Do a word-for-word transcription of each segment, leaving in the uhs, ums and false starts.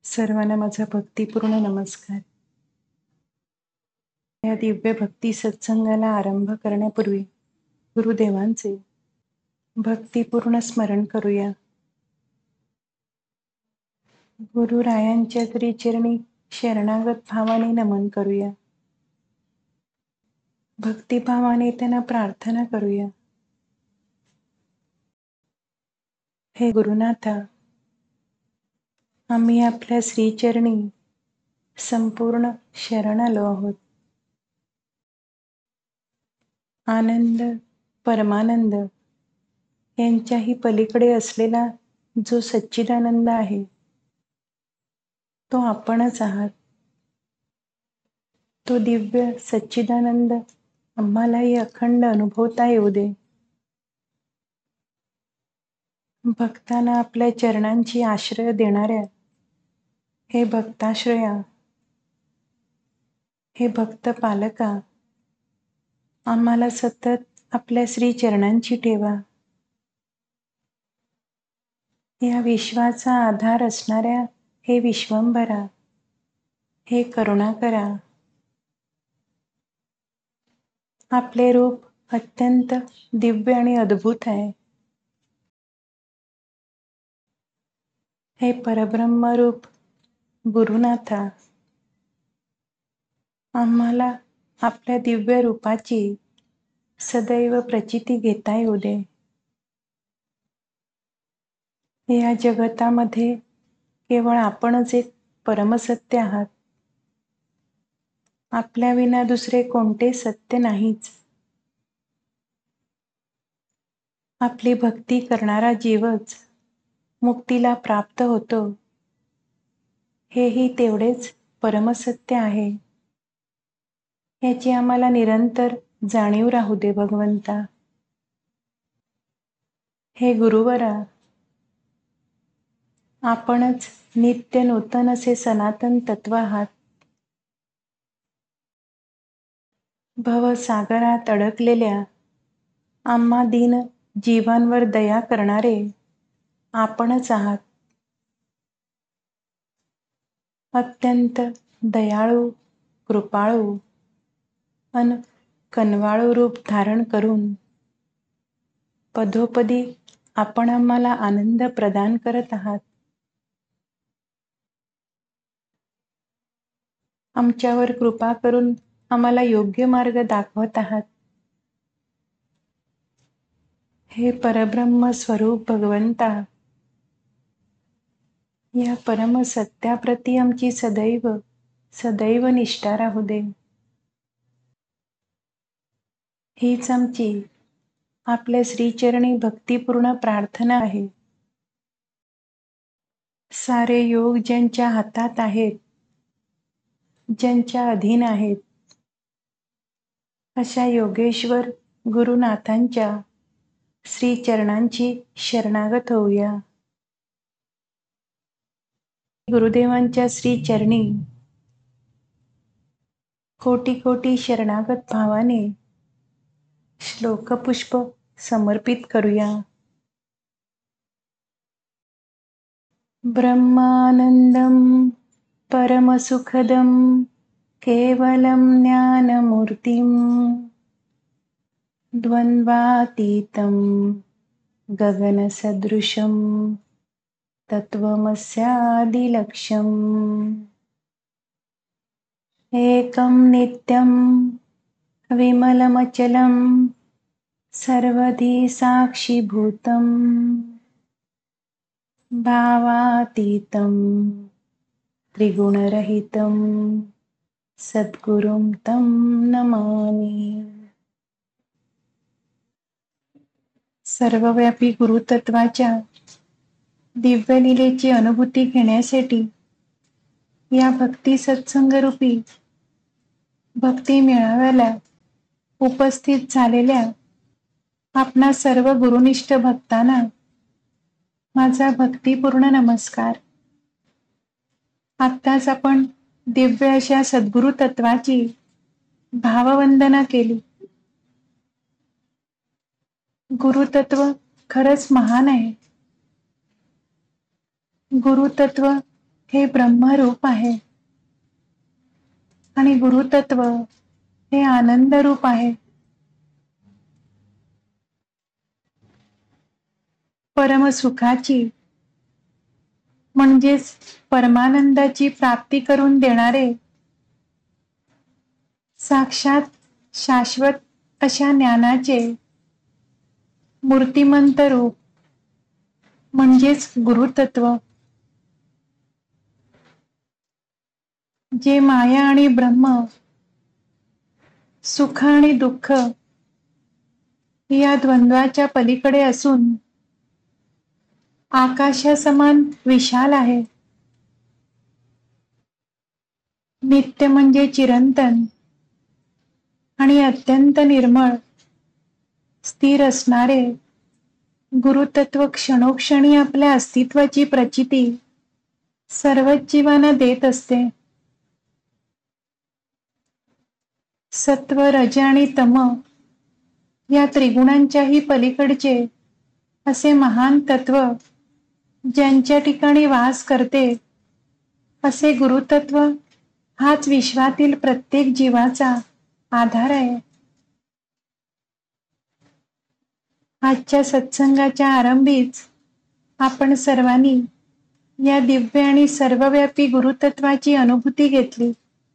सर्वांना माझा भक्तिपूर्ण नमस्कार. या दिव्य भक्ती सत्संगाला आरंभ करण्यापूर्वी गुरुदेवांचे भक्तिपूर्ण स्मरण करूया. गुरुरायांच्या श्रीचरणी शरणागत भावाने नमन करूया. भक्तिभावाने त्यांना प्रार्थना करूया. हे गुरुनाथा, आम्ही आपल्या श्रीचरणी संपूर्ण शरण आलो आहोत. आनंद, परमानंद यांच्याही पलीकडे असलेला जो सच्चिदानंद आहे तो आपणच आहात. तो दिव्य सच्चिदानंद आम्हालाही अखंड अनुभवता येऊ दे. भक्तांना आपल्या चरणांची आश्रय देणाऱ्या हे भक्ताश्रया, हे भक्त पालका, आम्हाला सतत आपल्या श्री चरणांची ठेवा. या विश्वाचा आधार असणाऱ्या हे विश्वंभरा, हे करुणाकरा, आपले रूप अत्यंत दिव्य आणि अद्भुत आहे. हे परब्रह्म रूप गुरुनाथा, आम्हाला आपल्या दिव्य रूपाची सदैव प्रचिती घेता येऊ दे. या जगतामध्ये केवळ आपणच एक परमसत्य आहात. आपल्या विना दुसरे कोणते सत्य नाहीच. आपली भक्ती करणारा जीवच मुक्तीला प्राप्त होतो, हेही तेवढेच परमसत्य आहे. याची आम्हाला निरंतर जाणीव राहू दे भगवंता. हे गुरुवरा, आपणच नित्य नूतन असे सनातन तत्व आहात. भवसागरात अडकलेल्या आम्हा दीन जीवांवर दया करणारे आपणच आहात. अत्यंत दयाळू, कृपाळू अन कनवाळू रूप धारण करून पदोपदी आपण आम्हाला आनंद प्रदान करत आहात. आमच्यावर कृपा करून आम्हाला योग्य मार्ग दाखवत आहात. हे परब्रह्म स्वरूप भगवंता, या परम सत्याप्रती आमची सदैव सदैव निष्ठा राहू दे. हीच आमची आपल्या श्रीचरणी भक्तिपूर्ण प्रार्थना आहे. सारे योग ज्यांच्या हातात आहेत, ज्यांच्या अधीन आहेत, अशा योगेश्वर गुरुनाथांच्या श्रीचरणांची शरणागत होऊया. गुरुदेवांच्या श्रीचरणी कोटी कोटी शरणागत भावाने श्लोकपुष्प समर्पित करूया. ब्रह्मानंदं परमसुखदं केवलं ज्ञानमूर्तिं द्वन्द्वातीतं गगनसदृशं तत्त्वमस्यादिलक्ष्यम् एकं नित्यं विमलमचलं सर्वधी साक्षिभूतं भावातीतं त्रिगुणरहितं सद्गुरुं तं नमामि. सर्वव्यापी गुरुतत्वाच्या दिव्य लीलेची अनुभूती घेण्यासाठी या भक्ती सत्संगरूपी भक्ती मेळाव्याला उपस्थित झालेल्या आपणा सर्व गुरुनिष्ठ भक्तांना माझा भक्तिपूर्ण नमस्कार. आत्ताच आपण दिव्य अशा सद्गुरु तत्वाची भाववंदना केली. गुरुतत्व खरंच महान आहे. गुरुतत्व हे ब्रह्मरूप आहे आणि गुरुतत्व हे आनंद रूप आहे. परमसुखाची म्हणजेच परमानंदाची प्राप्ती करून देणारे साक्षात शाश्वत अशा ज्ञानाचे मूर्तिमंत रूप म्हणजेच गुरुतत्व, जे माया आणि ब्रह्म, सुख आणि दुःख या द्वंद्वाच्या पलीकडे असून आकाशासमान विशाल आहे. नित्य म्हणजे चिरंतन आणि अत्यंत निर्मळ स्थिर असणारे गुरुतत्व क्षणोक्षणी आपल्या अस्तित्वाची प्रचिती सर्वच जीवांना देत असते. सत्व, रज आणि तम या त्रिगुणांच्याही पलीकडचे असे महान तत्व ज्यांच्या ठिकाणी वास करते, असे गुरुतत्व हाच विश्वातील प्रत्येक जीवाचा आधार आहे. आजच्या सत्संगाच्या आरंभीच आपण सर्वांनी या दिव्य आणि सर्वव्यापी गुरुतत्वाची अनुभूती घेतली.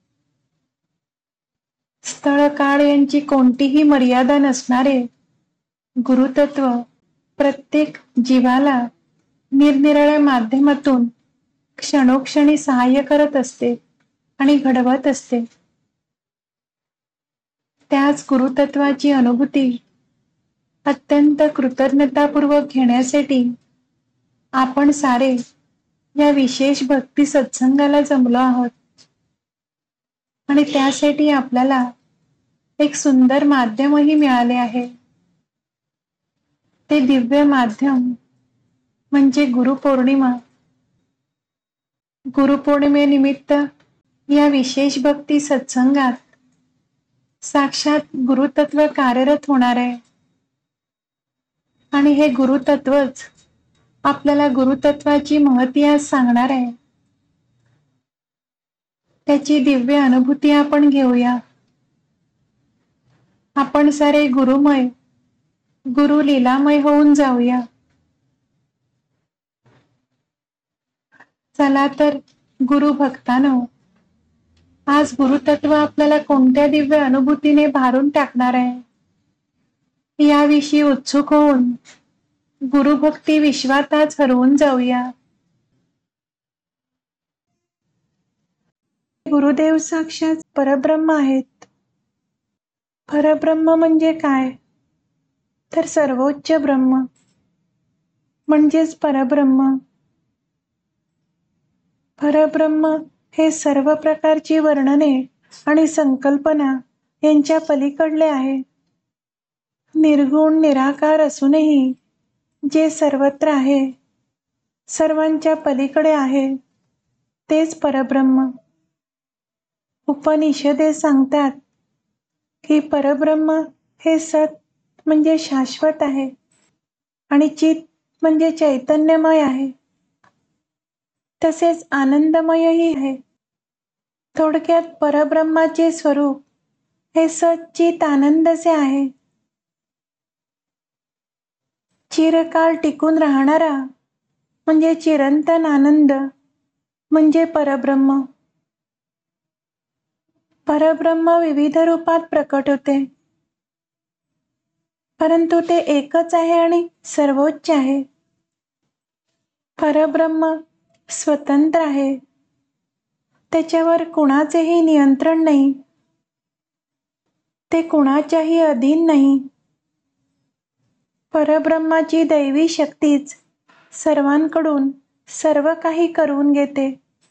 स्थळ काळ यांची कोणतीही मर्यादा नसणारे गुरुतत्व प्रत्येक जीवाला निरनिराळ्या माध्यमातून क्षणोक्षणी सहाय्य करत असते आणि घडवत असते. त्याच गुरुतत्वाची अनुभूती अत्यंत कृतज्ञतापूर्वक घेण्यासाठी आपण सारे या विशेष भक्ती सत्संगाला जमलो आहोत. आणि त्यासाठी आपल्याला एक सुंदर माध्यमही मिळाले आहे. ते दिव्य माध्यम म्हणजे गुरुपौर्णिमा. गुरुपौर्णिमेनिमित्त या विशेष भक्ती सत्संगात साक्षात गुरुतत्व कार्यरत होणार आहे. आणि हे गुरुतत्वच आपल्याला गुरुतत्वाची महती आज सांगणार आहे. त्याची दिव्य अनुभूती आपण घेऊया. आपण सारे गुरुमय, गुरु लीलामय होऊन जाऊया. चला तर गुरु भक्तानो, आज गुरुतत्व आपल्याला कोणत्या दिव्य अनुभूतीने भारून टाकणार आहे, याविषयी उत्सुक होऊन गुरुभक्ती विश्वात आज हरवून जाऊया. गुरुदेव साक्षात परब्रह्म आहेत. परब्रह्म म्हणजे काय, तर सर्वोच्च ब्रह्म म्हणजेच परब्रह्म. परब्रह्म हे सर्व प्रकारची वर्णने आणि संकल्पना यांच्या पलीकडले आहे. निर्गुण निराकार असूनही जे सर्वत्र आहे, सर्वांच्या पलीकडे आहे, तेच परब्रह्म. उपनिषदे सांगतात की परब्रह्म हे सत म्हणजे शाश्वत आहे आणि चित म्हणजे चैतन्यमय आहे, तसेच आनंदमयही आहे. थोडक्यात परब्रह्माचे स्वरूप हे सच्चित आनंदचे आहे. चिरकाळ टिकून राहणारा म्हणजे चिरंतन आनंद म्हणजे परब्रह्म. परब्रह्म विविध रूपात प्रकट होते, परंतु ते एकच आहे आणि सर्वोच्च आहे. परब्रह्म स्वतंत्र आहे, त्याच्यावर कुणाचेही नियंत्रण नाही, ते कुणाच्याही अधीन नाही. परब्रह्माची दैवी शक्तीच सर्वांकडून सर्व काही करून घेते.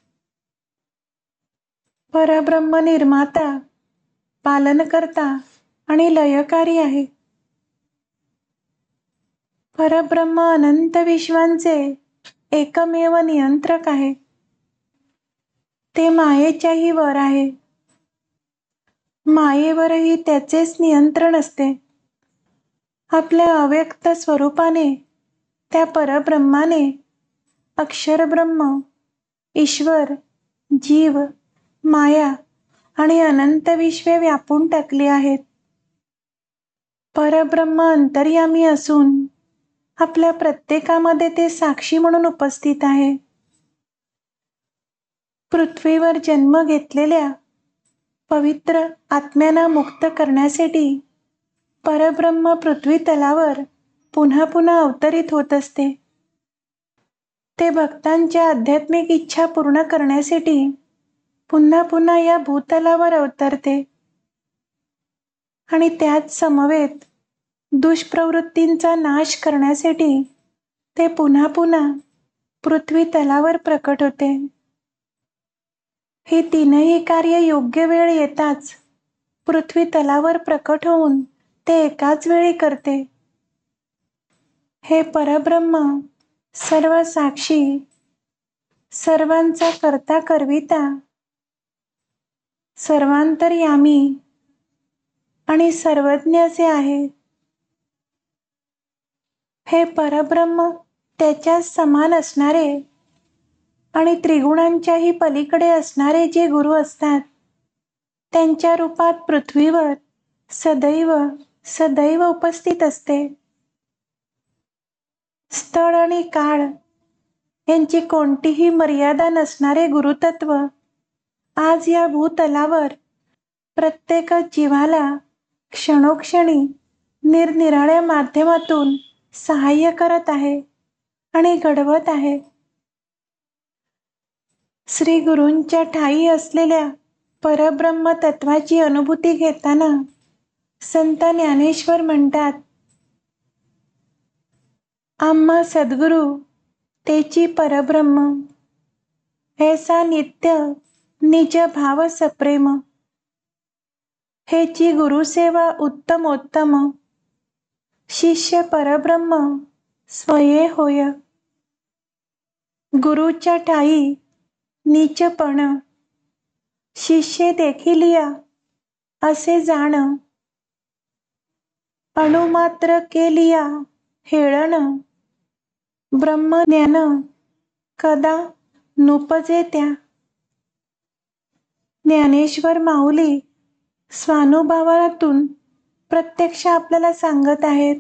परब्रह्म निर्माता, पालनकर्ता आणि लयकारी आहे. परब्रह्म अनंत विश्वांचे एकमेव नियंत्रक आहे. ते मायेच्याही वर आहे. मायेवरही त्याचेच नियंत्रण असते. आपल्या अव्यक्त स्वरूपाने त्या परब्रह्माने अक्षरब्रह्म ईश्वर, जीव, माया आणि अनंत विश्वे व्यापून टाकली आहेत. परब्रह्म अंतर्यामी असून आपल्या प्रत्येकामध्ये ते साक्षी म्हणून उपस्थित आहे. पृथ्वीवर जन्म घेतलेल्या पवित्र आत्म्यांना मुक्त करण्यासाठी परब्रह्म पृथ्वी तलावर पुन्हा पुन्हा अवतरित होत असते. ते भक्तांच्या आध्यात्मिक इच्छा पूर्ण करण्यासाठी पुन्हा पुन्हा या भूतलावर अवतरते आणि त्याच समवेत दुष्प्रवृत्तींचा नाश करण्यासाठी ते पुन्हा पुन्हा पृथ्वी तलावर प्रकट होते. ही तीनही कार्य योग्य वेळ येताच पृथ्वी तलावर प्रकट होऊन ते एकाच वेळी करते. हे परब्रह्म सर्व साक्षी, सर्वांचा करता करविता, सर्वांतर्यामी आणि सर्वज्ञ असे आहे. हे परब्रह्म त्याच्याच समान असणारे आणि त्रिगुणांच्याही पलीकडे असणारे जे गुरु असतात त्यांच्या रूपात पृथ्वीवर सदैव सदैव उपस्थित असते. स्थळ आणि काळ यांची कोणतीही मर्यादा नसणारे गुरुतत्व आज या भूतलावर प्रत्येक जीवाला क्षणोक्षणी निरनिराळ्या माध्यमातून सहाय्य करत आहे आणि घडवत आहे. श्री गुरूंच्या ठायी असलेल्या परब्रह्म तत्वाची अनुभूती घेताना संत ज्ञानेश्वर म्हणतात, आम्हा सद्गुरु तेची परब्रह्म, ऐसा नित्य निज भाव सप्रेम, हेची गुरुसेवा उत्तमोत्तम, शिष्य परब्रह्म स्वये होय. गुरुच्या ठायी नीचपण, शिष्ये देखिलिया असे जाण, अणुमात्र केलिया हेळण, ब्रह्मज्ञान कदा नुपजे त्या. ज्ञानेश्वर माऊली स्वानुभवातून प्रत्यक्ष आपल्याला सांगत आहेत,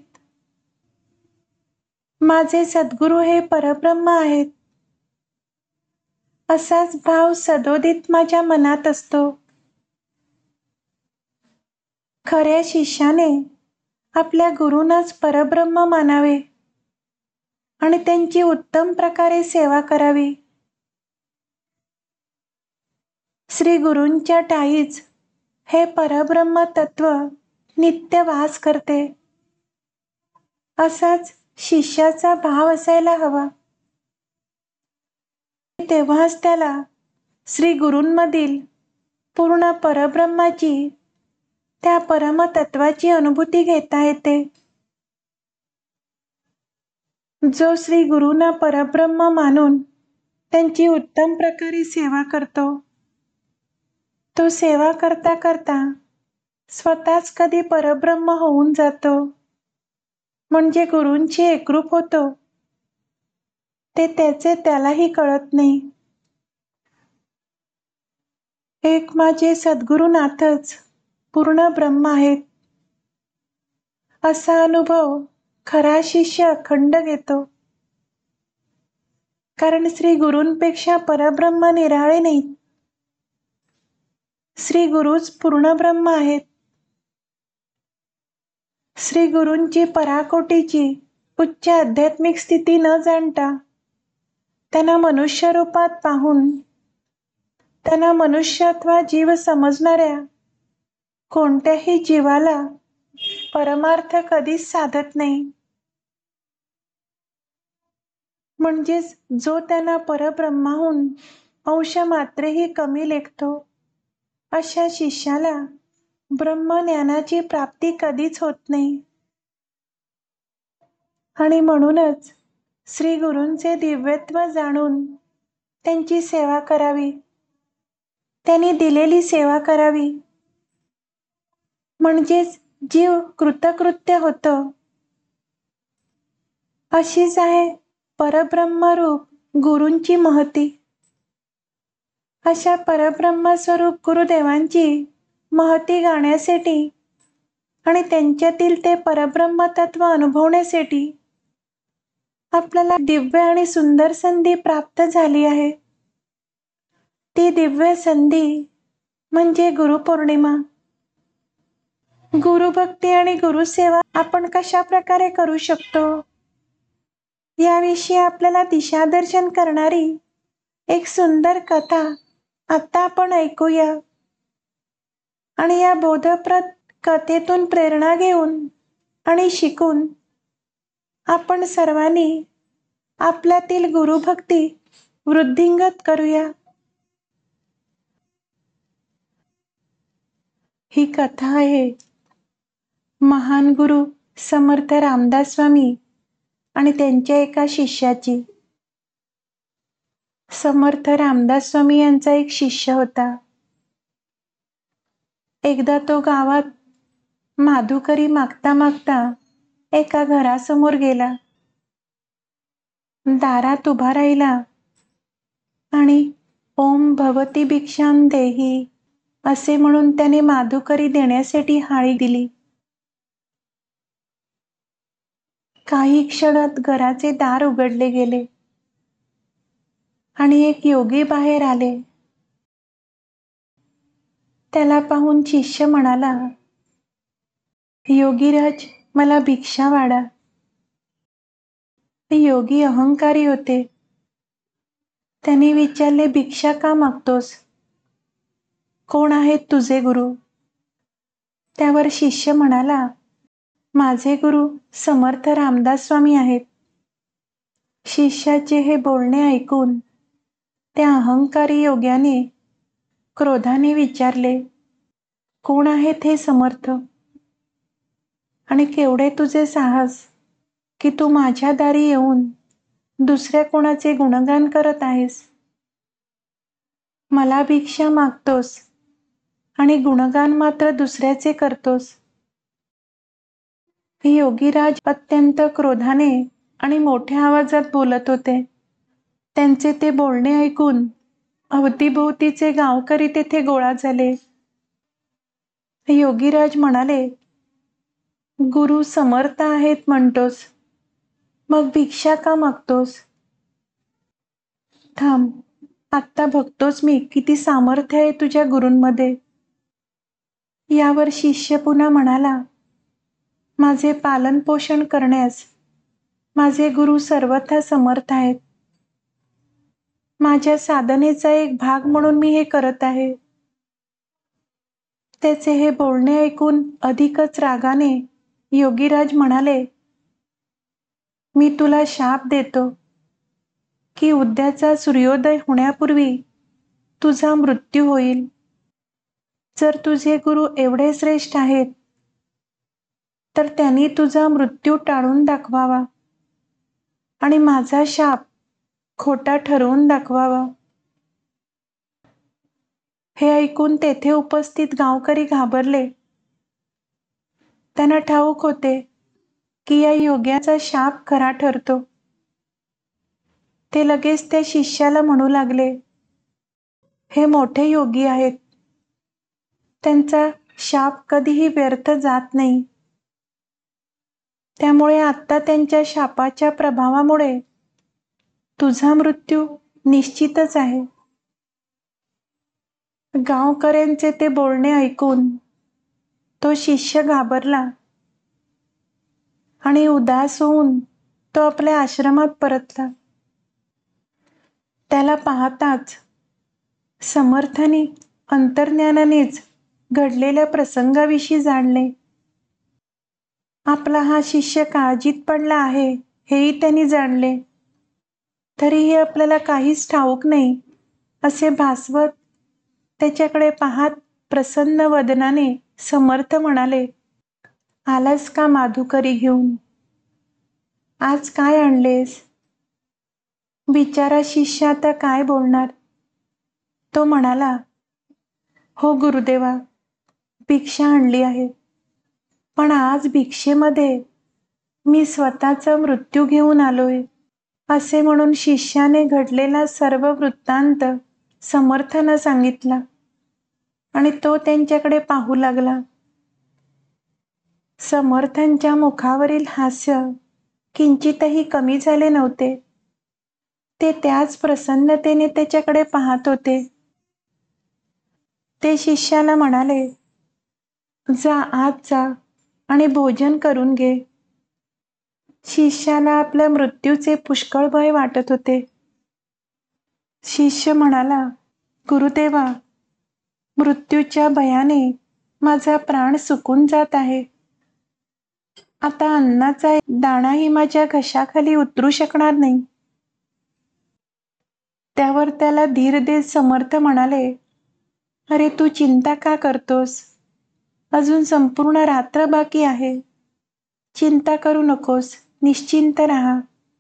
माझे सद्गुरू हे परब्रह्म आहेत. असाच भाव सदोदित माझ्या मनात असतो. खऱ्या शिष्याने आपल्या गुरूंनाच परब्रह्म मानावे आणि त्यांची उत्तम प्रकारे सेवा करावी. श्री गुरूंच्या ठायीच हे परब्रह्म तत्व नित्य वास करते. असाच शिष्याचा भाव असायला हवा. तेव्हाच त्याला श्री गुरूंमधील पूर्ण परब्रह्माची, त्या परमतत्वाची अनुभूती घेता येते. जो श्री गुरूंना परब्रह्म मानून त्यांची उत्तम प्रकारे सेवा करतो, तो सेवा करता करता स्वतःच कधी परब्रह्म होऊन जातो, म्हणजे गुरूंची एकरूप होतो. ते त्याचे त्यालाही कळत नाही. एक माझे सद्गुरुनाथच पूर्ण ब्रह्म आहेत, असा अनुभव खरा शिष्य अखंड घेतो. कारण श्री गुरूंपेक्षा परब्रह्म निराळे नाहीत. श्री गुरुच पूर्ण ब्रह्म आहेत. श्री गुरूंची पराकोटीची उच्च आध्यात्मिक स्थिती न जाणता त्यांना मनुष्य रूपात पाहून त्यांना मनुष्य अथवा जीव समजणाऱ्या कोणत्याही जीवाला परमार्थ कधीच साधत नाही. म्हणजेच जो त्यांना परब्रह्माहून अंश मात्रेही कमी लेखतो, अशा शिष्याला ब्रह्मज्ञानाची प्राप्ती कधीच होत नाही. आणि म्हणूनच श्री गुरूंचे दिव्यत्व जाणून त्यांची सेवा करावी, त्यांनी दिलेली सेवा करावी. म्हणजेच जीव कृतकृत्य होतो. अशीच आहे परब्रह्मरूप गुरूंची महती. अशा परब्रह्मस्वरूप गुरुदेवांची महती गाण्यासाठी आणि त्यांच्यातील ते परब्रह्म तत्व अनुभवण्यासाठी आपल्याला दिव्य आणि सुंदर संधी प्राप्त झाली आहे. ती दिव्य संधी म्हणजे गुरुपौर्णिमा. गुरुभक्ती आणि गुरुसेवा आपण कशा प्रकारे करू शकतो याविषयी आपल्याला दिशादर्शन करणारी एक सुंदर कथा आता आपण ऐकूया. आणि या बोधप्रद कथेतून प्रेरणा घेऊन आणि शिकून आपण सर्वांनी आपल्यातील गुरुभक्ती वृद्धिंगत करूया. ही कथा आहे महान गुरु समर्थ रामदास स्वामी आणि त्यांच्या एका शिष्याची. समर्थ रामदास स्वामी यांचा एक शिष्य होता. एकदा तो गावात माधुकरी मागता मागता एका घरासमोर गेला. दारात उभा राहिला आणि ओम भवती भिक्षाम देही असे म्हणून त्याने माधुकरी देण्यासाठी हाळी दिली. काही क्षणात घराचे दार उघडले गेले आणि एक योगी बाहेर आले. त्याला पाहून शिष्य म्हणाला, योगीराज, मला भिक्षा वाढा. योगी अहंकारी होते. त्याने विचारले, भिक्षा का मागतोस? कोण आहेत तुझे गुरु? त्यावर शिष्य म्हणाला, माझे गुरु समर्थ रामदास स्वामी आहेत. शिष्याचे हे बोलणे ऐकून त्या अहंकारी योग्याने क्रोधाने विचारले, कोण आहेत हे समर्थ? आणि केवढे तुझे साहस की तू माझ्या दारी येऊन दुसऱ्या कोणाचे गुणगान करत आहेस? मला भिक्षा मागतोस आणि गुणगान मात्र दुसऱ्याचे करतोस. योगीराज अत्यंत क्रोधाने आणि मोठ्या आवाजात बोलत होते. त्यांचे ते बोलणे ऐकून अवतीभोवतीचे गावकरी तेथे गोळा झाले. योगीराज म्हणाले, गुरु समर्थ आहेत म्हणतोस, मग भिक्षा का मागतोस? थांब, आत्ता बघतोच मी किती सामर्थ्य आहे तुझ्या गुरूंमध्ये. यावर शिष्य पुन्हा म्हणाला, माझे पालन पोषण करण्यास माझे गुरु सर्वथा समर्थ आहेत. माझ्या साधनेचा एक भाग म्हणून मी हे करत आहे. त्याचे हे बोलणे ऐकून अधिकच रागाने योगीराज म्हणाले, मी तुला शाप देतो की उद्याचा सूर्योदय होण्यापूर्वी तुझा मृत्यू होईल. जर तुझे गुरु एवढे श्रेष्ठ आहेत तर त्यांनी तुझा मृत्यू टाळून दाखवावा आणि माझा शाप खोटा ठरवून दाखवावा. हे ऐकून तेथे उपस्थित गावकरी घाबरले. त्यांना ठाऊक होते की या योग्याचा शाप खरा ठरतो. ते लगेच त्या शिष्याला म्हणू लागले, हे मोठे योगी आहेत. त्यांचा शाप कधीही व्यर्थ जात नाही. त्यामुळे आत्ता त्यांच्या शापाच्या प्रभावामुळे तुझा मृत्यू निश्चितच आहे. गावकऱ्यांचे ते बोलणे ऐकून तो शिष्य घाबरला आणि उदास होऊन तो आपल्या आश्रमात परतला. त्याला पाहताच समर्थाने अंतर्ज्ञानानेच घडलेल्या प्रसंगाविषयी जाणले. आपला हा शिष्य काळजीत पडला आहे हेही त्यांनी जाणले. तरीही आपल्याला काहीच ठाऊक नाही असे भासवत त्याच्याकडे पाहत प्रसन्न वदनाने समर्थ म्हणाले, आलास का माधुकरी घेऊन? आज काय आणलेस? बिचारा शिष्य आता काय बोलणार? तो म्हणाला, हो गुरुदेवा, भिक्षा आणली आहे. पण आज भिक्षेमध्ये मी स्वतःचा मृत्यू घेऊन आलोय. असे म्हणून शिष्याने घडलेला सर्व वृत्तांत समर्थानं सांगितलं आणि तो त्यांच्याकडे पाहू लागला. समर्थांच्या मुखावरील हास्य किंचितही कमी झाले नव्हते. ते त्याच प्रसन्नतेने त्याच्याकडे पाहत होते. ते शिष्याला म्हणाले, जा आत जा आणि भोजन करून घे. शिष्याला आपल्या मृत्यूचे पुष्कळ भय वाटत होते. शिष्य म्हणाला, गुरुदेवा, मृत्यूच्या भयाने माझा प्राण सुकून जात आहे. आता अन्नाचा एक दाणाही माझ्या घशाखाली उतरू शकणार नाही. त्यावर त्याला धीर देत समर्थ म्हणाले, अरे तू चिंता का करतोस? अजून संपूर्ण रात्र बाकी आहे. चिंता करू नकोस, निश्चिंत राहा.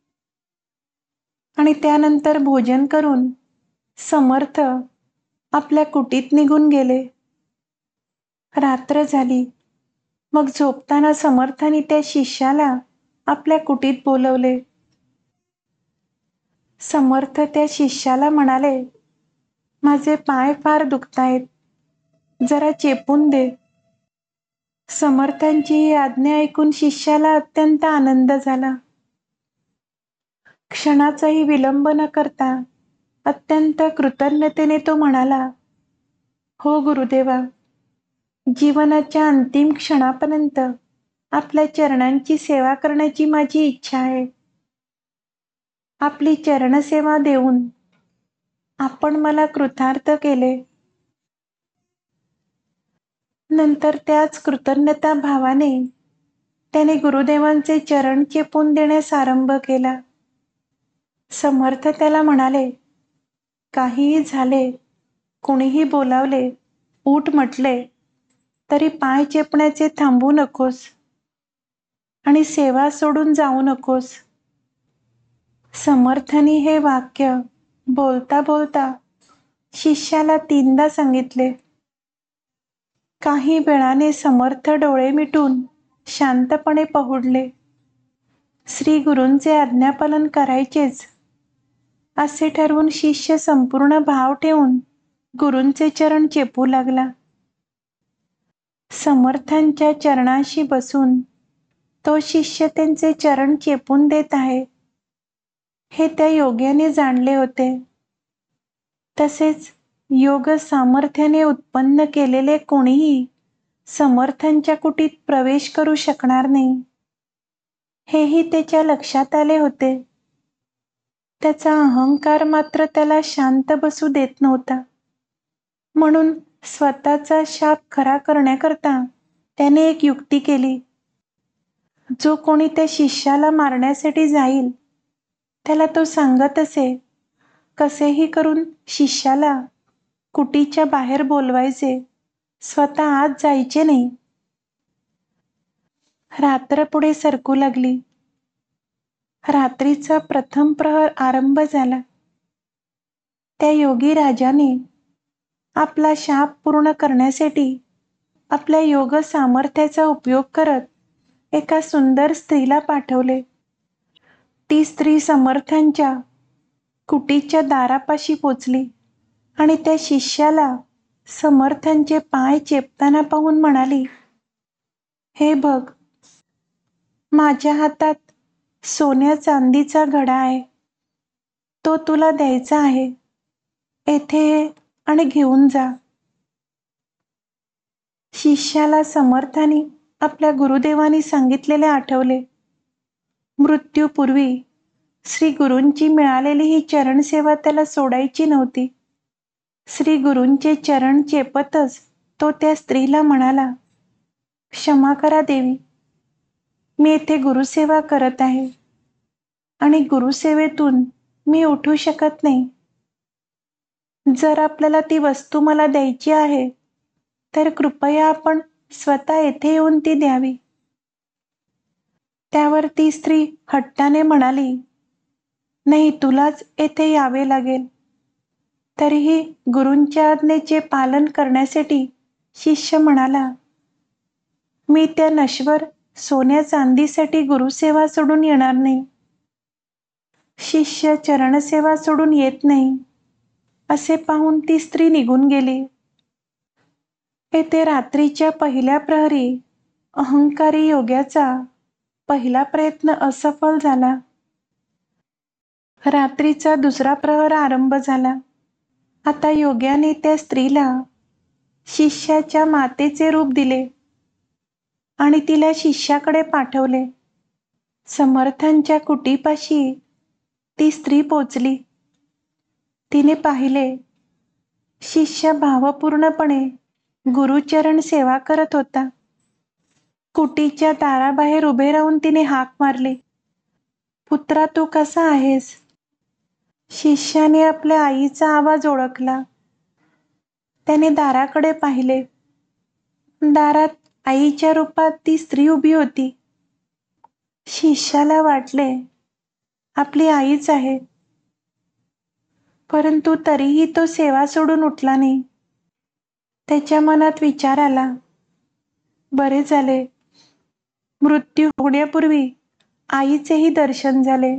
आणि त्यानंतर भोजन करून समर्थ आपल्या कुटीत निघून गेले. रात्र झाली. मग झोपताना समर्थाने त्या शिष्याला आपल्या कुटीत बोलवले. समर्थ त्या शिष्याला म्हणाले, माझे पाय फार दुखतायत, जरा चेपून दे. समर्थांची ही आज्ञा ऐकून शिष्याला अत्यंत आनंद झाला. क्षणाचाही विलंब न करता अत्यंत कृतज्ञतेने तो म्हणाला, हो गुरुदेवा, जीवनाच्या अंतिम क्षणापर्यंत आपल्या चरणांची सेवा करण्याची माझी इच्छा आहे. आपली चरणसेवा देऊन आपण मला कृतार्थ केले. नंतर त्याच कृतज्ञता भावाने त्याने गुरुदेवांचे चरण चेपून देण्यास आरंभ केला. समर्थ त्याला म्हणाले, काहीही झाले, कुणीही बोलावले, उठ म्हटले, तरी पाय चेपण्याचे थांबू नकोस आणि सेवा सोडून जाऊ नकोस. समर्थाने हे वाक्य बोलता बोलता शिष्याला तीनदा सांगितले. काही वेळाने समर्थ डोळे मिटून शांतपणे पहुडले. श्री गुरूंचे आज्ञापालन करायचेच असे ठरवून शिष्य संपूर्ण भाव ठेवून गुरूंचे चरण चेपू लागला. समर्थांच्या चरणाशी बसून तो शिष्य त्यांचे चरण चेपून देत आहे हे त्या योग्याने जाणले होते. तसेच योग सामर्थ्याने उत्पन्न केलेले कोणीही समर्थांच्या कुटीत प्रवेश करू शकणार नाही हेही त्याच्या लक्षात आले होते. त्याचा अहंकार मात्र त्याला शांत बसू देत नव्हता. म्हणून स्वतःचा शाप खरा करण्याकरता त्याने एक युक्ती केली. जो कोणी त्या शिष्याला मारण्यासाठी जाईल त्याला तो सांगत असे, कसेही करून शिष्याला कुटीच्या बाहेर बोलवायचे, स्वतः आत जायचे नाही. रात्र पुढे सरकू लागली. रात्रीचा प्रथम प्रहर आरंभ झाला. त्या योगी राजाने आपला शाप पूर्ण करण्यासाठी आपल्या योग सामर्थ्याचा उपयोग करत एका सुंदर स्त्रीला पाठवले. ती स्त्री समर्थांच्या कुटीच्या दारापाशी पोचली आणि त्या शिष्याला समर्थांचे पाय चेपताना पाहून म्हणाली, हे बघ, माझ्या हातात सोन्या चांदीचा घडा आहे. तो तुला द्यायचा आहे. येथे ये आणि घेऊन जा. शिष्याला समर्थाने आपल्या गुरुदेवांनी सांगितलेले आठवले. मृत्यूपूर्वी श्री गुरूंची मिळालेली ही चरणसेवा त्याला सोडायची नव्हती. श्री गुरूंचे चरण चेपतच तो त्या स्त्रीला म्हणाला, क्षमा करा देवी, मी येथे गुरुसेवा करत आहे आणि गुरुसेवेतून मी उठू शकत नाही. जर आपल्याला ती वस्तू मला द्यायची आहे तर कृपया आपण स्वतः येथे येऊन ती द्यावी. त्यावर ती स्त्री हट्टाने म्हणाली, नाही, तुलाच येथे यावे लागेल. तरीही गुरूंच्या आज्ञेचे पालन करण्यासाठी शिष्य म्हणाला, मी त्या नश्वर सोन्या चांदीसाठी गुरुसेवा सोडून येणार नाही. शिष्य चरणसेवा सोडून येत नाही असे पाहून ती स्त्री निघून गेली. येथे रात्रीच्या पहिल्या प्रहरी अहंकारी योग्याचा पहिला प्रयत्न असफल झाला. रात्रीचा दुसरा प्रहर आरंभ झाला. आता योग्याने त्या स्त्रीला शिष्याच्या मातेचे रूप दिले आणि तिला शिष्याकडे पाठवले. समर्थांच्या कुटीपाशी ती स्त्री पोचली. तिने पाहिले, शिष्य भावपूर्णपणे गुरुचरण सेवा करत होता. कुटीच्या दाराबाहेर उभे राहून तिने हाक मारली, पुत्रा, तू कसा आहेस? शिष्याने आपल्या आईचा आवाज ओळखला. त्याने दाराकडे पाहिले. दारात आईच्या रूपात ती स्त्री उभी होती. शिष्याला वाटले आपली आईच आहे, परंतु तरीही तो सेवा सोडून उठला नाही. त्याच्या मनात विचार आला, बरे झाले, मृत्यू होण्यापूर्वी आईचेही दर्शन झाले.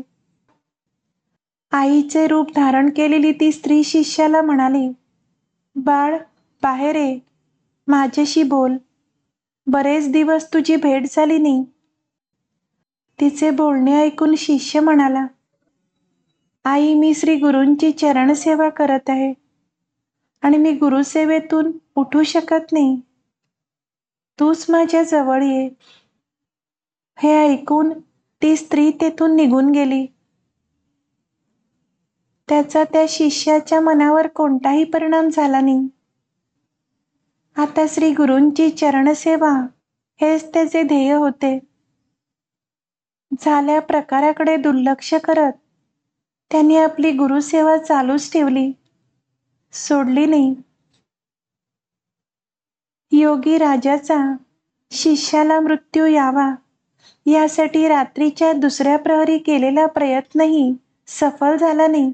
आईचे रूप धारण केलेली ती स्त्री शिष्याला म्हणाली, बाळ, बाहेर ये, माझ्याशी बोल. बरेच दिवस तुझी भेट झाली नाही. तिचे बोलणे ऐकून शिष्य म्हणाला, आई, मी श्री गुरूंची चरणसेवा करत आहे आणि मी गुरुसेवेतून उठू शकत नाही. तूच माझ्या जवळ ये. हे ऐकून ती स्त्री तेथून निघून गेली. त्याचा त्या शिष्याच्या मनावर कोणताही परिणाम झाला नाही. आता श्री गुरूंची चरणसेवा हेच त्याचे ध्येय होते. झाल्या प्रकाराकडे दुर्लक्ष करत त्यांनी आपली गुरुसेवा चालूच ठेवली, सोडली नाही. योगी राजाचा शिष्याला मृत्यू यावा यासाठी रात्रीच्या दुसऱ्या प्रहरी केलेला प्रयत्नही सफल झाला नाही.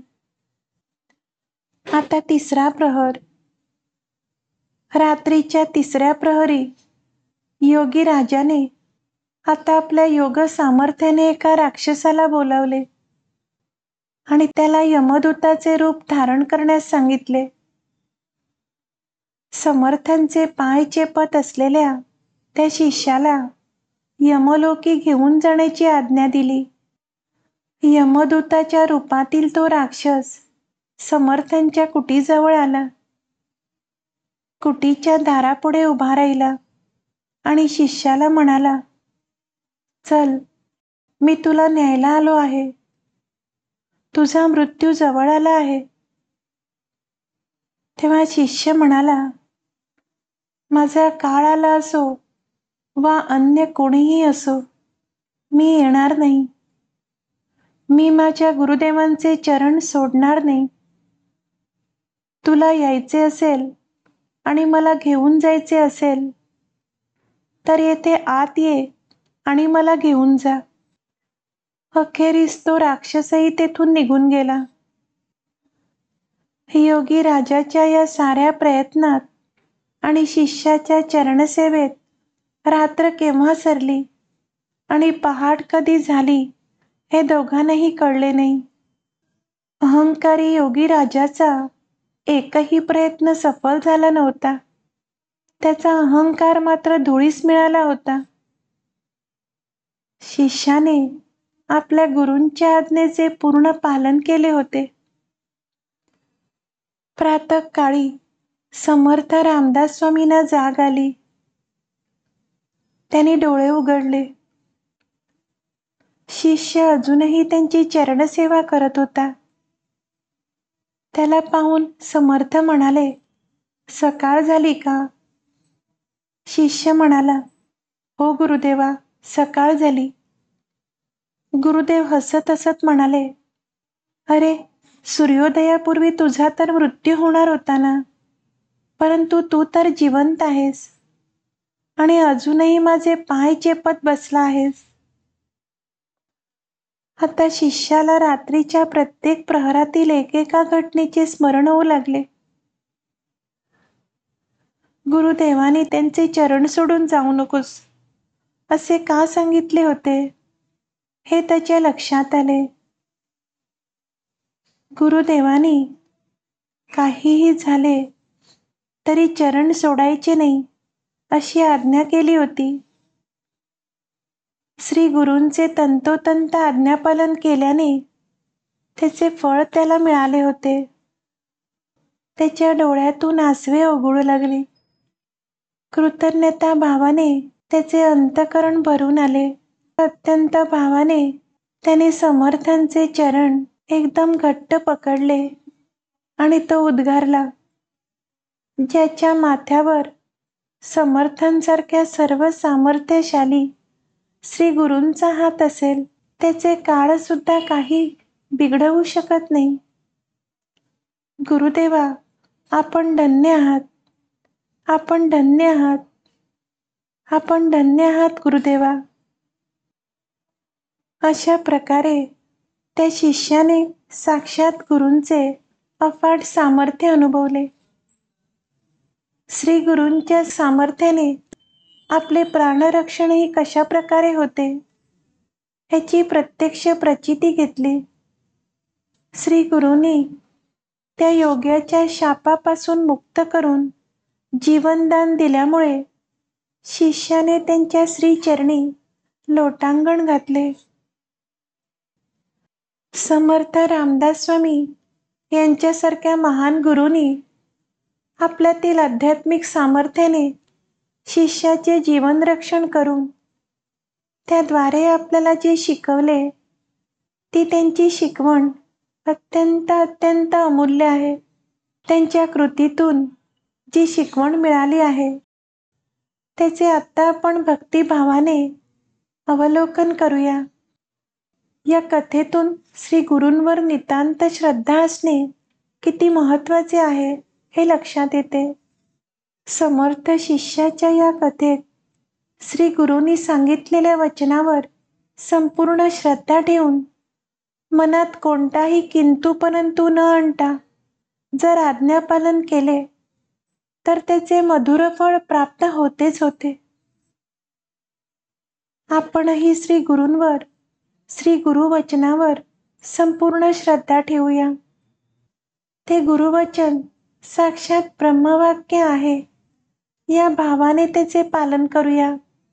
आता तिसरा प्रहर. रात्रीच्या तिसऱ्या प्रहरी योगी राजाने आता आपल्या योग सामर्थ्याने एका राक्षसाला बोलावले आणि त्याला यमदूताचे रूप धारण करण्यास सांगितले. समर्थांचे पाय चेपत असलेल्या त्या शिष्याला यमलोकी घेऊन जाण्याची आज्ञा दिली. यमदूताच्या रूपातील तो राक्षस समर्थांच्या कुटीजवळ आला. कुटीच्या दारापुढे उभा राहिला आणि शिष्याला म्हणाला, चल, मी तुला न्यायला आलो आहे. तुझा मृत्यू जवळ आला आहे. तेव्हा शिष्य म्हणाला, माझा काळ आला असो वा अन्य कोणीही असो, मी येणार नाही. मी माझ्या गुरुदेवांचे चरण सोडणार नाही. तुला यायचे असेल आणि मला घेऊन जायचे असेल तर येथे आत ये आणि मला घेऊन जा. अखेरीस तो राक्षसही तेथून निघून गेला. योगी राजाच्या या साऱ्या प्रयत्नात आणि शिष्याच्या चरणसेवेत रात्र केव्हा सरली आणि पहाट कधी झाली हे दोघांनाही कळले नाही. अहंकारी योगी राजाचा एकही प्रयत्न सफल झाला नव्हता. त्याचा अहंकार मात्र धुळीस मिळाला होता. शिष्याने आपल्या गुरूंच्या आज्ञेचे पूर्ण पालन केले होते. प्रातःकाळी समर्थ रामदास स्वामींना जाग आली. त्यांनी डोळे उघडले. शिष्य अजूनही त्यांची चरणसेवा करत होता. त्याला पाहून समर्थ म्हणाले, सकाळ झाली का? शिष्य म्हणाला, हो गुरुदेवा, सकाळ झाली. गुरुदेव हसत हसत म्हणाले, अरे, सूर्योदयापूर्वी तुझा तर मृत्यू होणार होता ना, परंतु तू तर जिवंत आहेस आणि अजूनही माझे पाय चेपत बसला आहेस. आता शिष्याला रात्रीच्या प्रत्येक प्रहरातील एकेका घटनेचे स्मरण होऊ लागले. गुरुदेवाने त्यांचे चरण सोडून जाऊ नकोस असे का सांगितले होते हे त्याच्या लक्षात आले. गुरुदेवानी काहीही झाले तरी चरण सोडायचे नाही अशी आज्ञा केली होती. श्री गुरूंचे तंतोतंत आज्ञापालन केल्याने त्याचे फळ त्याला मिळाले होते. त्याच्या डोळ्यातून आसवे ओघळू लागले. कृतज्ञता भावाने त्याचे अंतःकरण भरून आले. अत्यंत भावाने त्याने समर्थांचे चरण एकदम घट्ट पकडले आणि तो उद्गारला, ज्याच्या माथ्यावर समर्थांसारख्या सर्व सामर्थ्यशाली श्री गुरूंचा हात असेल त्याचे काळ सुद्धा काही बिघडवू शकत नाही. गुरुदेवा, आपण धन्य आहात, आपण धन्य आहात, आपण धन्य आहात गुरुदेवा. अशा प्रकारे त्या शिष्याने साक्षात गुरूंचे अफाट सामर्थ्य अनुभवले. श्री गुरूंच्या सामर्थ्याने आपले प्राणरक्षणही कशा प्रकारे होते ह्याची प्रत्यक्ष प्रचिती घेतली. श्री गुरूंनी त्या योग्याच्या शापापासून मुक्त करून जीवनदान दिल्यामुळे शिष्याने त्यांच्या श्रीचरणी लोटांगण घातले. समर्थ रामदास स्वामी यांच्यासारख्या महान गुरूंनी आपल्यातील आध्यात्मिक सामर्थ्याने शिष्याचे जीवन रक्षण करून त्याद्वारे आपल्याला जे शिकवले ती त्यांची शिकवण अत्यंत अत्यंत अमूल्य आहे. त्यांच्या कृतीतून जी शिकवण मिळाली आहे त्याचे आत्ता आपण भक्तिभावाने अवलोकन करूया. या कथेतून श्री गुरूंवर नितांत श्रद्धा असणे किती महत्त्वाचे आहे हे लक्षात येते. समर्थ शिष्याच्या या कथेत श्री गुरूंनी सांगितलेल्या वचनावर संपूर्ण श्रद्धा ठेवून मनात कोणताही किंतु परंतु न आणता जर आज्ञापालन केले तर त्याचे मधुर फळ प्राप्त होतेच होते. आपणही श्री गुरूंवर, श्री गुरुवचनावर संपूर्ण श्रद्धा ठेवूया. ते गुरुवचन साक्षात ब्रह्मवाक्य आहे या भावाने त्याचे पालन करूया.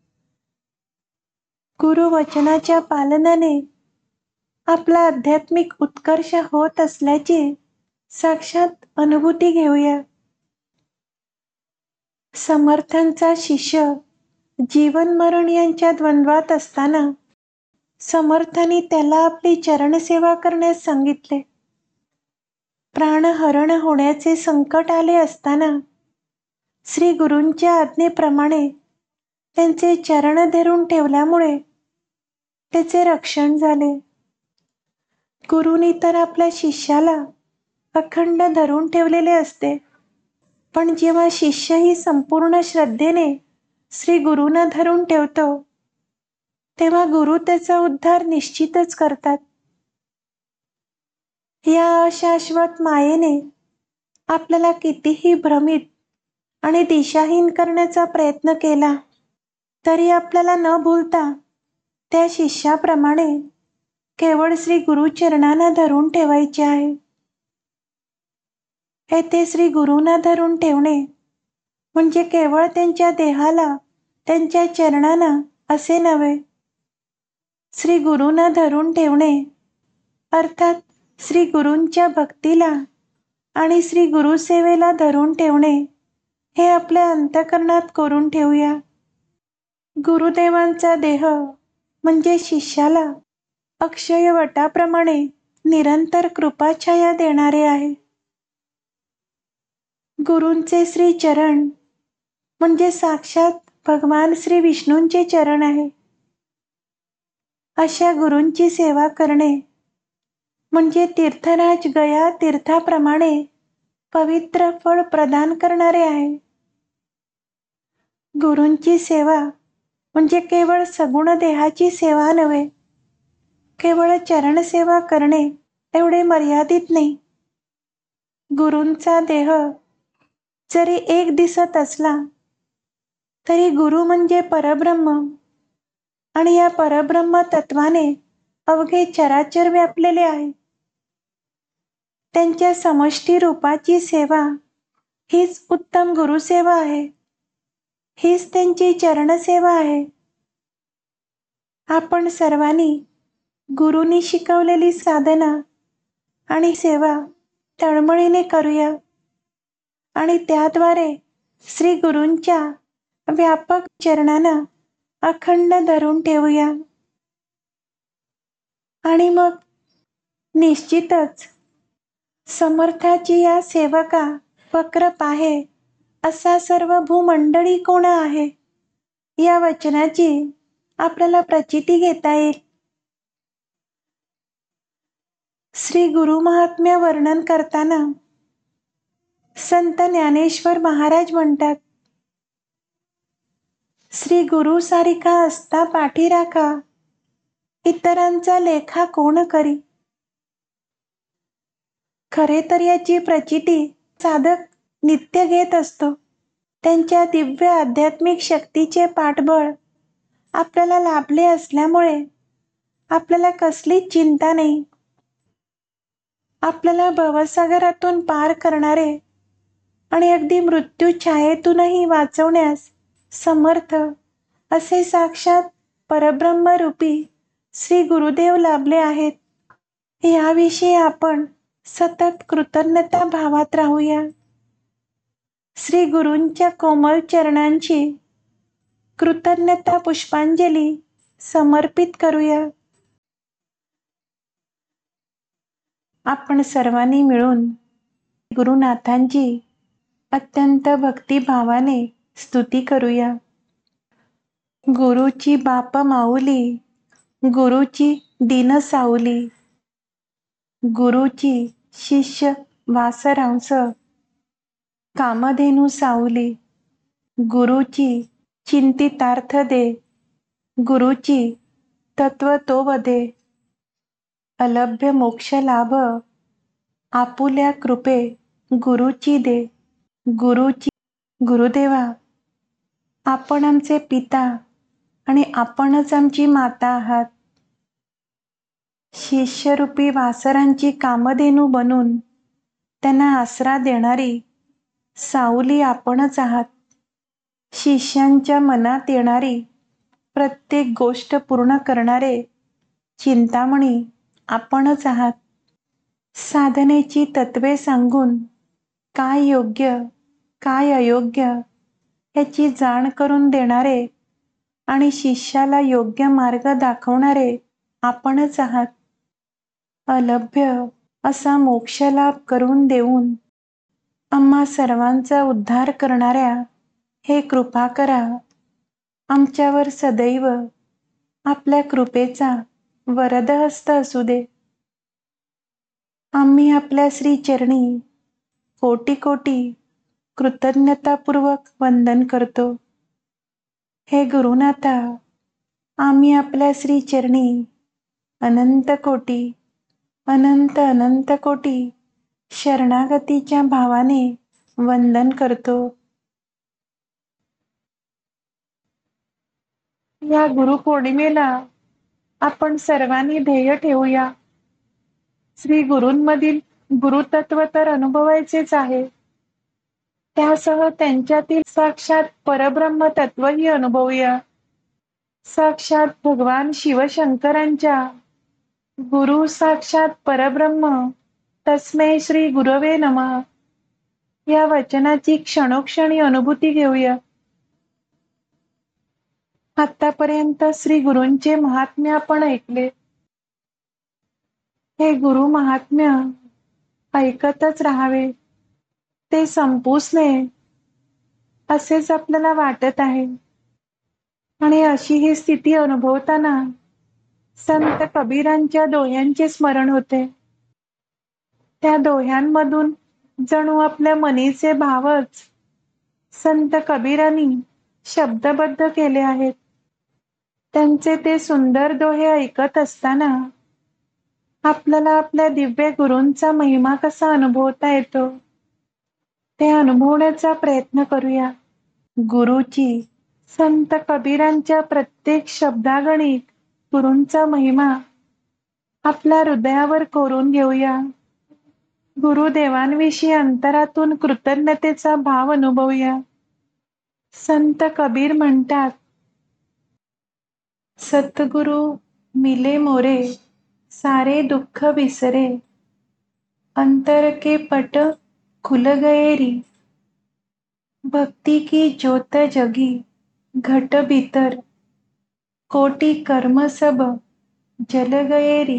गुरुवचनाच्या पालनाने आपला आध्यात्मिक उत्कर्ष होत असल्याची साक्षात अनुभूती घेऊया. समर्थांचा शिष्य जीवन मरण यांच्या द्वंद्वात असताना समर्थांनी त्याला आपली चरणसेवा करण्यास सांगितले. प्राणहरण होण्याचे संकट आले असताना श्री गुरूंच्या आज्ञेप्रमाणे त्यांचे चरण धरून ठेवल्यामुळे त्याचे रक्षण झाले. गुरूंनी तर आपल्या शिष्याला अखंड धरून ठेवलेले असते, पण जेव्हा शिष्य ही संपूर्ण श्रद्धेने श्री गुरूंना धरून ठेवतो तेव्हा गुरु त्याचा उद्धार निश्चितच करतात. या अशाश्वत मायेने आपल्याला कितीही भ्रमित आणि दिशाहीन करण्याचा प्रयत्न केला तरी आपल्याला न भूलता त्या शिष्याप्रमाणे केवळ श्री गुरुचरणांना धरून ठेवायचे आहे. येथे श्री गुरूंना धरून ठेवणे म्हणजे केवळ त्यांच्या देहाला, त्यांच्या चरणांना असे नव्हे. श्री गुरूंना धरून ठेवणे अर्थात श्री गुरूंच्या भक्तीला आणि श्री गुरुसेवेला धरून ठेवणे हे आपल्या अंतःकरणात करून ठेवूया. गुरुदेवांचा देह म्हणजे शिष्याला अक्षय वटाप्रमाणे निरंतर कृपाछाया देणारे आहे. गुरूंचे श्री चरण म्हणजे साक्षात भगवान श्री विष्णूंचे चरण आहे. अशा गुरूंची सेवा करणे म्हणजे तीर्थराज गया तीर्थाप्रमाणे पवित्र फळ प्रदान करणारे आहे. गुरूंची सेवा म्हणजे केवळ सगुण देहाची सेवा नव्हे, केवळ चरणसेवा करणे एवढे मर्यादित नाही. गुरूंचा देह जरी एक दिसत असला तरी गुरु म्हणजे परब्रह्म आणि या परब्रह्म तत्वाने अवघे चराचर व्यापलेले आहे. त्यांच्या समष्टी रूपाची सेवा हीच उत्तम गुरुसेवा आहे. हीच त्यांची चरणसेवा आहे. आपण सर्वांनी गुरुनी शिकवलेली साधना आणि सेवा तळमळीने करूया आणि त्याद्वारे श्री गुरूंच्या व्यापक चरणांना अखंड धरून ठेवूया. आणि मग निश्चितच समर्थाची या सेवका वक्र पाहे असा सर्व भूमंडळी कोण आहे या वचनाची आपल्याला प्रचिती घेता येईल. श्री गुरु महात्म्य वर्णन करताना संत ज्ञानेश्वर महाराज म्हणतात, श्री गुरु सारिका असता पाठी राखा, इतरांचा लेखा कोण करी. खरे तर याची प्रचिती साधक नित्य घेत असतो. त्यांच्या दिव्य आध्यात्मिक शक्तीचे पाठबळ आपल्याला लाभले असल्यामुळे आपल्याला कसलीच चिंता नाही. आपल्याला भवसागरातून पार करणारे आणि अगदी मृत्यू छायेतूनही वाचवण्यास समर्थ असे साक्षात परब्रह्मरूपी श्री गुरुदेव लाभले आहेत. याविषयी आपण सतत कृतज्ञता भावात राहूया. श्री गुरूंच्या कोमल चरणांची कृतज्ञता पुष्पांजली समर्पित करूया. आपण सर्वांनी मिळून गुरुनाथांची अत्यंत भक्तिभावाने स्तुती करूया. गुरुची बाप माऊली, गुरुची दीन साऊली, गुरुची शिष्य वासरांस, कामधेनू साऊली, गुरुची चिंतितार्थ दे, गुरुची तत्व तो वदे, अलभ्य मोक्ष लाभ आपुल्या कृपे गुरुची दे. गुरुची गुरुदेवा, आपण आमचे पिता आणि आपणच आमची माता आहात. शिष्यरूपी वासरांची कामधेनू बनून त्यांना आसरा देणारी साऊली आपणच आहात. शिष्यांच्या मनात येणारी प्रत्येक गोष्ट पूर्ण करणारे चिंतामणी आपणच आहात. साधनेची तत्वे सांगून काय योग्य काय अयोग्य याची जाण करून देणारे आणि शिष्याला योग्य मार्ग दाखवणारे आपणच आहात. अलभ्य असा मोक्षलाभ करून देऊन आम्हा सर्वांचा उद्धार करणाऱ्या हे कृपा करा. आमच्यावर सदैव आपल्या कृपेचा वरदहस्त असू दे. आम्ही आपल्या श्रीचरणी कोटी कोटी कृतज्ञतापूर्वक वंदन करतो. हे गुरुनाथा, आम्ही आपल्या श्रीचरणी अनंत कोटी अनंत अनंत कोटी शरणागतीच्या भावाने वंदन करतो. या गुरुपौर्णिमेला आपण सर्वांनी ध्येय ठेवूया. श्री गुरूंमधील गुरुतत्व तर अनुभवायचेच आहे, त्यासह त्यांच्यातील साक्षात परब्रह्म तत्वही अनुभवूया. साक्षात भगवान शिवशंकरांच्या गुरु साक्षात परब्रह्म तस्मै श्री गुरवे नमः या वचनाची क्षणोक्षणी अनुभूती घेऊया. आतापर्यंत श्री गुरूंचे महात्म्य आपण ऐकले. हे गुरु महात्म्य ऐकतच राहावे, ते संपूच नये असेच आपल्याला वाटत आहे. आणि अशी ही स्थिती अनुभवताना संत कबीरांच्या दोह्यांचे स्मरण होते. त्या दोह्यांमधून जणू आपल्या मनीचे भावच संत कबीरांनी शब्दबद्ध केले आहेत. त्यांचे ते सुंदर दोहे ऐकत असताना आपल्याला आपल्या दिव्य गुरूंचा महिमा कसा अनुभवता येतो ते अनुभवण्याचा प्रयत्न करूया. गुरुची संत कबीरांच्या प्रत्येक शब्दागणिक गुरूंचा महिमा आपल्या हृदयावर कोरून घेऊया. गुरुदेवांविषयी अंतरातून कृतज्ञतेचा भाव अनुभवूया. संत कबीर म्हणतात, सतगुरु मिले मोरे, सारे दुःख विसरे, अंतर के पट खुल गए री, भक्ति की ज्योत जगी घट भीतर, कोटि कर्म सब जल गए री.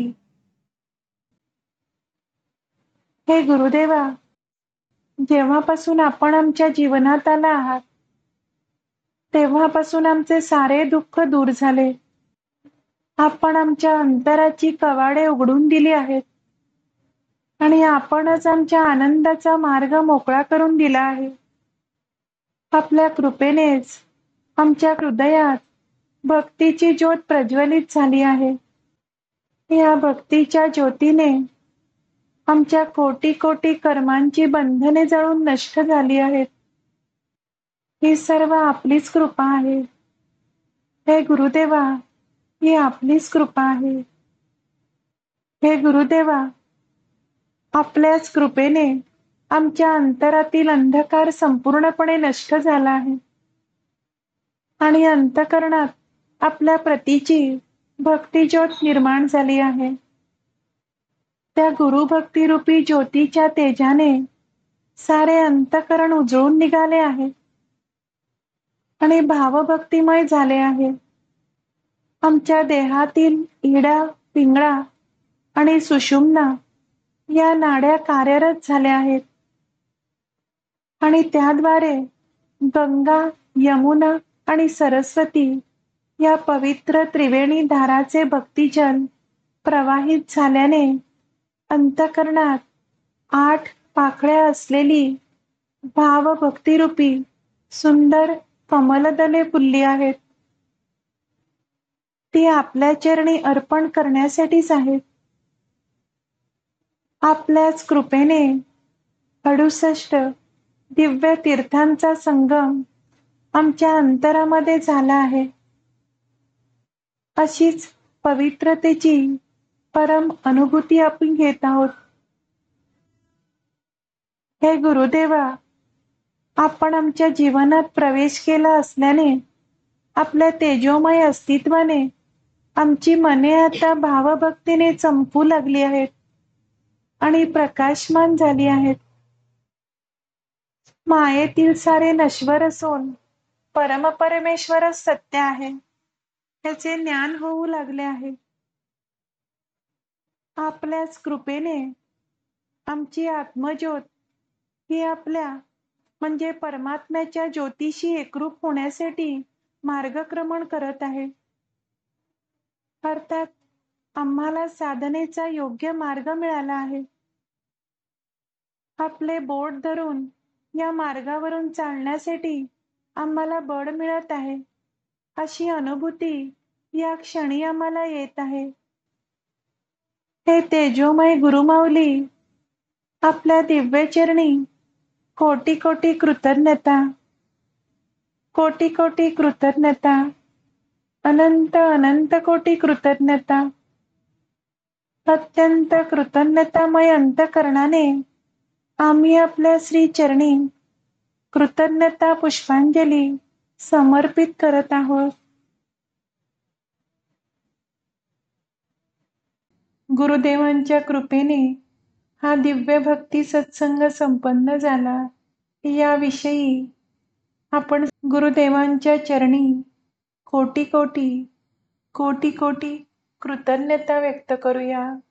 हे गुरुदेवा, जेव्हापासून आपण आमच्या जीवनात आला आहात तेव्हापासून आमचे सारे दुःख दूर झाले. आपण आमच्या अंतराची कवाडे उघडून दिली आहेत आणि आपणच आमच्या आनंदाचा मार्ग मोकळा करून दिला आहे. आपल्या कृपेनेच आमच्या हृदयात भक्तीची ज्योत प्रज्वलित झाली आहे. या भक्तीच्या ज्योतीने आमच्या कोटी कोटी कर्मांची बंधने जळून नष्ट झाली आहेत. ही सर्व आपलीच कृपा आहे. हे गुरुदेवा, ही आपलीच कृपा आहे. हे गुरुदेवा, आपल्याच कृपेने आमच्या अंतरातील अंधकार संपूर्णपणे नष्ट झाला आहे आणि अंतःकरणात आपल्या प्रतीची भक्तिज्योत निर्माण झाली आहे. त्या गुरुभक्तिरूपी ज्योतीच्या तेजाने सारे अंतःकरण उजळून निघाले आहे आणि भावभक्तिमय झाले आहे. आमच्या देहातील इडा, पिंगळा आणि सुषुम्ना या नाड्या कार्यरत झाल्या आहेत आणि त्याद्वारे गंगा, यमुना आणि सरस्वती या पवित्र त्रिवेणी धाराचे भक्तिजल प्रवाहित झाल्याने अंतःकरणात आठ पाकळ्या असलेली भावभक्तिरूपी सुंदर कमलदले फुलली आहेत. ती आपल्या चरणी अर्पण करण्यासाठीच आहेत. आपल्याच कृपेने अडुसष्ट दिव्य तीर्थांचा संगम आमच्या अंतरामध्ये झाला आहे. अशीच पवित्रतेची परम अनुभूती आपण घेत आहोत. हे गुरुदेवा, आपण आमच्या जीवनात प्रवेश केला असल्याने आपल्या तेजोमय अस्तित्वाने आमची मने आता भावभक्तीने चंपू लागली आहेत आणि प्रकाशमान झाली आहेत. मायेतील सारे नश्वर असून परमपरमेश्वरच सत्य आहे याचे ज्ञान होऊ लागले आहे. आपल्याच कृपेने आमची आत्मज्योत ही आपल्या म्हणजे परमात्म्याच्या ज्योतिषी एकरूप होण्यासाठी मार्गक्रमण करत आहे. अर्थात आम्हाला साधनेचा योग्य मार्ग मिळाला आहे. आपले बोट धरून या मार्गावरून चालण्यासाठी आम्हाला बळ मिळत आहे अशी अनुभूती या क्षणी आम्हाला येत आहे. हे तेजोमय गुरुमाऊली, आपल्या दिव्यचरणी कोटी कोटी कृतज्ञता, कोटी कोटी कृतज्ञता, अनंत अनंत कोटी कृतज्ञता. अत्यंत कृतज्ञतामय अंतःकरणाने आम्ही आपल्या श्री चरणी कृतज्ञता पुष्पांजली समर्पित करत आहोत. गुरुदेवांच्या कृपेने हा दिव्य भक्ती सत्संग संपन्न झाला. याविषयी आपण गुरुदेवांच्या चरणी कोटी कोटी कोटी कोटी कृतज्ञता व्यक्त करूया.